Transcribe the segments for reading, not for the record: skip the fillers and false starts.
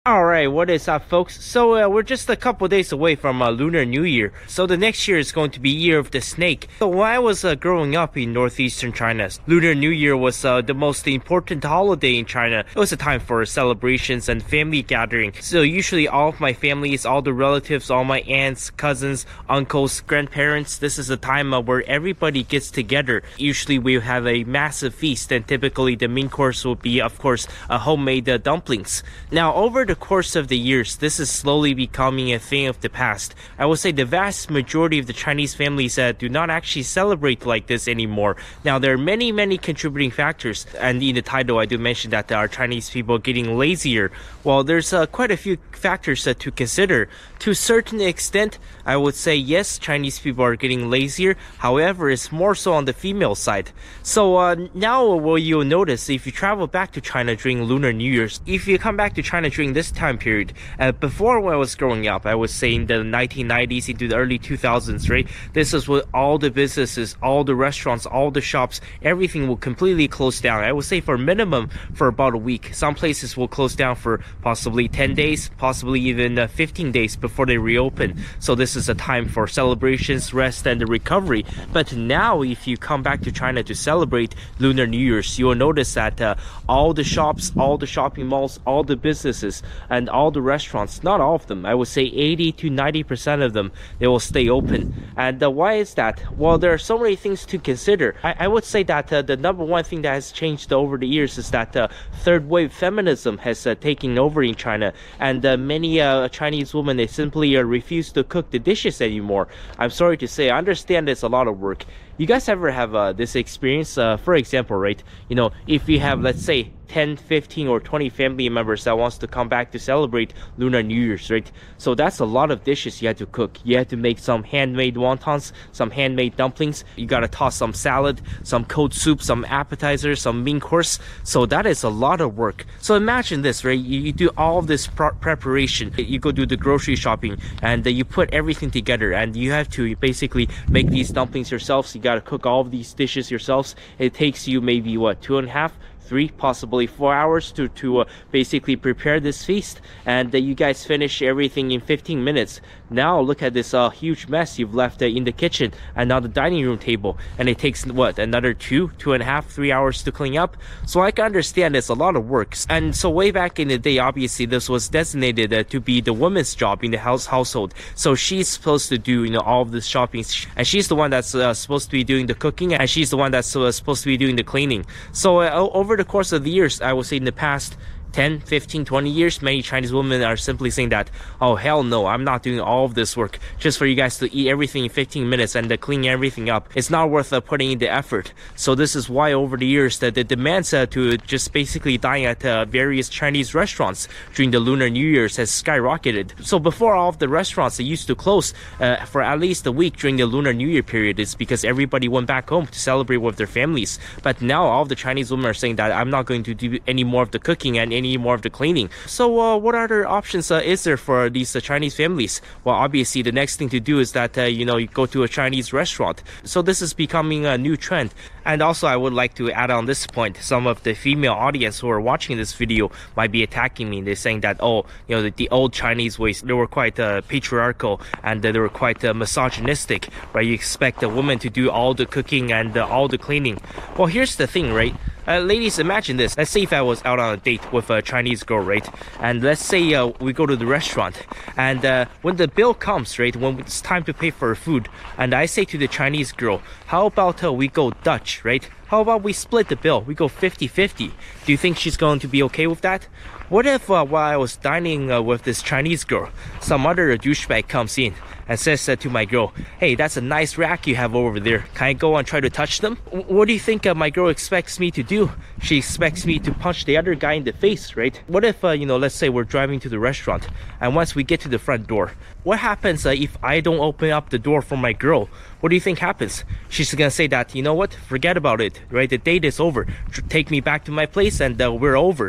Alright, what is up folks? So we're just a couple days away from Lunar New Year. So the next year is going to be Year of the Snake. So when I was growing up in northeastern China, Lunar New Year was the most important holiday in China. It was a time for celebrations and family gathering. So usually all of my families, all the relatives, all my aunts, cousins, uncles, grandparents, this is a time where everybody gets together. Usually we have a massive feast, and typically the main course will be, of course, homemade dumplings. Now over the course of the years, this is slowly becoming a thing of the past. I would say the vast majority of the Chinese families do not actually celebrate like this anymore. Now there are many contributing factors, and in the title I do mention that there are Chinese people getting lazier. Well, there's quite a few factors to consider. To a certain extent, I would say yes, Chinese people are getting lazier. However, it's more so on the female side. So now what you'll notice, if you travel back to China during Lunar New Year's, if you come back to China during this time period, before when I was growing up, I was saying the 1990s into the early 2000s, right? This is what all the businesses, all the restaurants, all the shops, everything will completely close down. I would say for minimum for about a week. Some places will close down for possibly 10 days, possibly even 15 days before they reopen. So this is a time for celebrations, rest, and the recovery. But now if you come back to China to celebrate Lunar New Year's, you will notice that all the shops, all the shopping malls, all the businesses, and all the restaurants, not all of them, I would say 80 to 90% of them, they will stay open. And why is that? Well, there are so many things to consider. I would say that the number one thing that has changed over the years is that third wave feminism has taken over in China, and many Chinese women, they simply refuse to cook the dishes anymore. I'm sorry to say, I understand it's a lot of work. You guys ever have this experience? For example, right, you know, if you have, let's say, 10, 15, or 20 family members that wants to come back to celebrate Lunar New Year's, right? So that's a lot of dishes you have to cook. You have to make some handmade wontons, some handmade dumplings. You gotta toss some salad, some cold soup, some appetizers, some main course. So that is a lot of work. So imagine this, right? You do all of this preparation. You go do the grocery shopping, and you put everything together, and you have to basically make these dumplings yourselves. You gotta cook all of these dishes yourselves. It takes you maybe what, 2.5, 3, possibly 4 hours to basically prepare this feast, and you guys finish everything in 15 minutes. Now look at this huge mess you've left in the kitchen and now the dining room table, and it takes what, another 2.5, 3 hours to clean up. So I can understand it's a lot of work. And so way back in the day, obviously this was designated to be the woman's job in the household. So she's supposed to do, you know, all of this shopping, and she's the one that's supposed to be doing the cooking, and she's the one that's supposed to be doing the cleaning. So over the course of the years, I would say in the past 10, 15, 20 years, many Chinese women are simply saying that, oh hell no, I'm not doing all of this work just for you guys to eat everything in 15 minutes and clean everything up. It's not worth putting in the effort. So this is why over the years that the demands to just basically dine at various Chinese restaurants during the Lunar New Year's has skyrocketed. So before, all of the restaurants, they used to close for at least a week during the Lunar New Year period. It's because everybody went back home to celebrate with their families. But now all of the Chinese women are saying that I'm not going to do any more of the cooking and any more of the cleaning. So what other options is there for these Chinese families? Well, obviously the next thing to do is that you know, you go to a Chinese restaurant. So this is becoming a new trend. And also I would like to add on this point, some of the female audience who are watching this video might be attacking me. They're saying that, oh, you know, the old Chinese ways, they were quite patriarchal, and they were quite misogynistic, right? You expect a woman to do all the cooking and all the cleaning. Well, here's the thing, right? Ladies, imagine this. Let's say if I was out on a date with a Chinese girl, right? And let's say we go to the restaurant, and when the bill comes, right, when it's time to pay for food, and I say to the Chinese girl, how about we go Dutch, right? How about we split the bill? We go 50-50. Do you think she's going to be okay with that? What if while I was dining with this Chinese girl, some other douchebag comes in and says to my girl, hey, that's a nice rack you have over there. Can I go and try to touch them? What do you think my girl expects me to do? She expects me to punch the other guy in the face, right? What if, you know, let's say we're driving to the restaurant, and once we get to the front door, what happens if I don't open up the door for my girl? What do you think happens? She's gonna say that, you know what, forget about it, right? The date is over. Take me back to my place and we're over.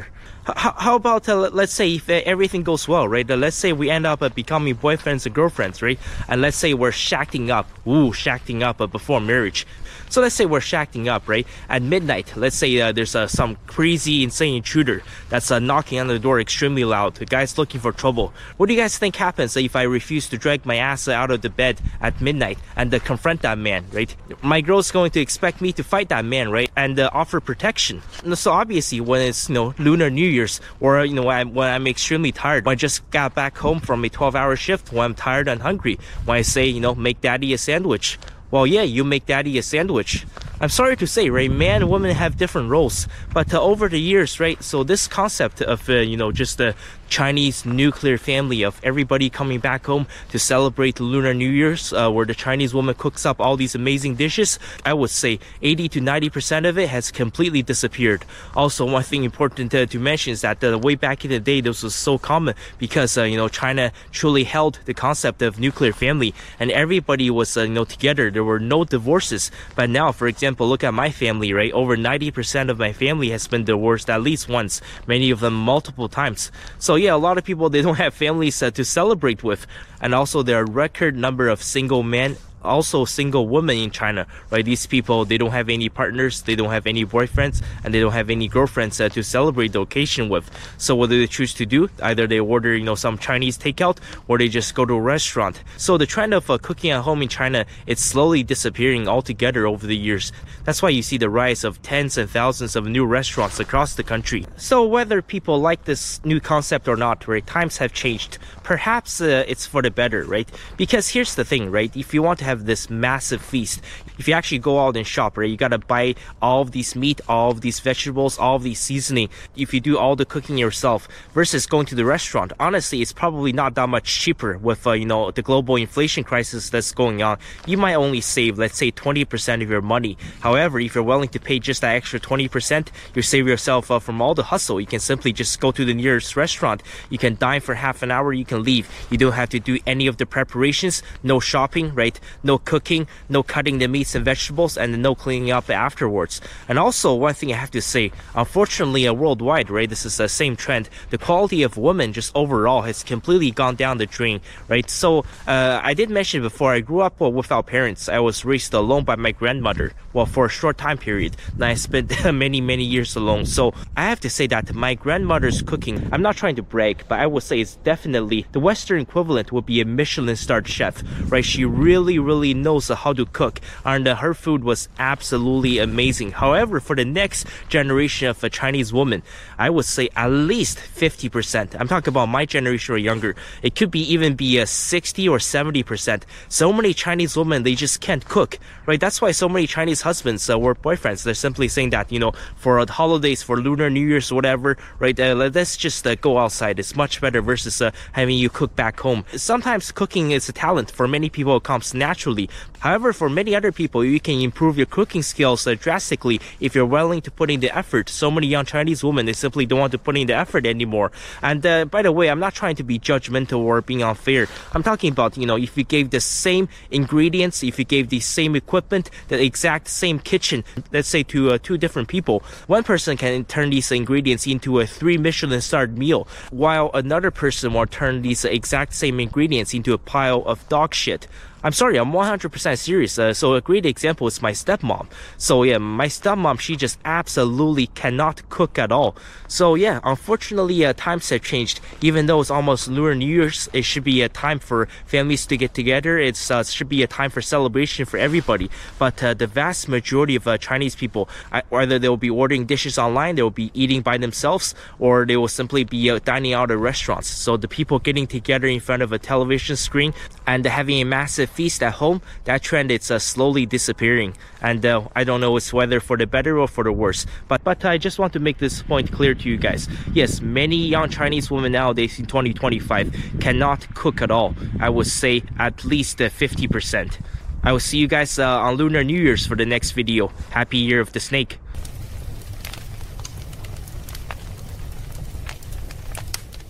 How about let's say if everything goes well, right? Let's say we end up becoming boyfriends and girlfriends, right? And let's say we're shacking up, before marriage. So let's say we're shacking up, right? At midnight, let's say there's some crazy, insane intruder that's knocking on the door extremely loud. The guy's looking for trouble. What do you guys think happens if I refuse to drag my ass out of the bed at midnight and confront that man, right? My girl's going to expect me to fight that man, right? And offer protection. So obviously, when it's Lunar New Year's, or when I'm extremely tired, when I just got back home from a 12-hour shift, when I'm tired and hungry, when I say make daddy a sandwich. Well, yeah, you make daddy a sandwich. I'm sorry to say, right, man and woman have different roles, but over the years, right, so this concept of, just the Chinese nuclear family of everybody coming back home to celebrate Lunar New Year's, where the Chinese woman cooks up all these amazing dishes, I would say 80 to 90% of it has completely disappeared. Also, one thing important to mention is that way back in the day, this was so common because, China truly held the concept of nuclear family, and everybody was, together. There were no divorces. But now, for example, look at my family, right? Over 90% of my family has been divorced at least once, many of them multiple times. So yeah, a lot of people, they don't have families to celebrate with. And also there are a record number of single men, also single women in China, right? These people, they don't have any partners, they don't have any boyfriends, and they don't have any girlfriends to celebrate the occasion with. So what do they choose to do? Either they order, some Chinese takeout, or they just go to a restaurant. So the trend of cooking at home in China, it's slowly disappearing altogether over the years. That's why you see the rise of tens and thousands of new restaurants across the country. So whether people like this new concept or not, right, times have changed. Perhaps it's for the better, right? Because here's the thing, right? If you want to have this massive feast, if you actually go out and shop, right, you gotta buy all of these meat, all of these vegetables, all of these seasoning. If you do all the cooking yourself versus going to the restaurant, honestly, it's probably not that much cheaper with the global inflation crisis that's going on. You might only save, let's say, 20% of your money. However, if you're willing to pay just that extra 20%, you save yourself from all the hustle. You can simply just go to the nearest restaurant. You can dine for half an hour, you can leave. You don't have to do any of the preparations, no shopping, right? No cooking, no cutting the meats and vegetables, and no cleaning up afterwards. And also, one thing I have to say, unfortunately, worldwide, right, this is the same trend. The quality of women just overall has completely gone down the drain, right? So, I did mention before, I grew up without parents. I was raised alone by my grandmother, well, for a short time period. And I spent many, many years alone. So, I have to say that my grandmother's cooking, I'm not trying to brag, but I would say it's definitely, the Western equivalent would be a Michelin-starred chef, right? She really knows how to cook, and her food was absolutely amazing. However, for the next generation of a Chinese woman, I would say at least 50%. I'm talking about my generation or younger. It could even be 60 or 70%. So many Chinese women, they just can't cook, right? That's why so many Chinese husbands or boyfriends, they're simply saying that, for the holidays, for Lunar New Year's, whatever, right? Let's just go outside. It's much better versus having you cook back home. Sometimes cooking is a talent. For many people, it comes naturally. However, for many other people, you can improve your cooking skills drastically if you're willing to put in the effort. So many young Chinese women, they simply don't want to put in the effort anymore. And by the way, I'm not trying to be judgmental or being unfair. I'm talking about, if you gave the same ingredients, if you gave the same equipment, the exact same kitchen, let's say to two different people, one person can turn these ingredients into a 3 Michelin-starred meal, while another person will turn these exact same ingredients into a pile of dog shit. I'm sorry, I'm 100% serious. So a great example is my stepmom. So yeah, my stepmom, she just absolutely cannot cook at all. So yeah, unfortunately, times have changed. Even though it's almost Lunar New Year's, it should be a time for families to get together. It should be a time for celebration for everybody. But the vast majority of Chinese people, either they will be ordering dishes online, they will be eating by themselves, or they will simply be dining out at restaurants. So the people getting together in front of a television screen and having a massive feast at home, that trend is slowly disappearing. And I don't know it's whether for the better or for the worse. But I just want to make this point clear to you guys. Yes, many young Chinese women nowadays in 2025 cannot cook at all. I would say at least 50%. I will see you guys on Lunar New Year's for the next video. Happy Year of the Snake.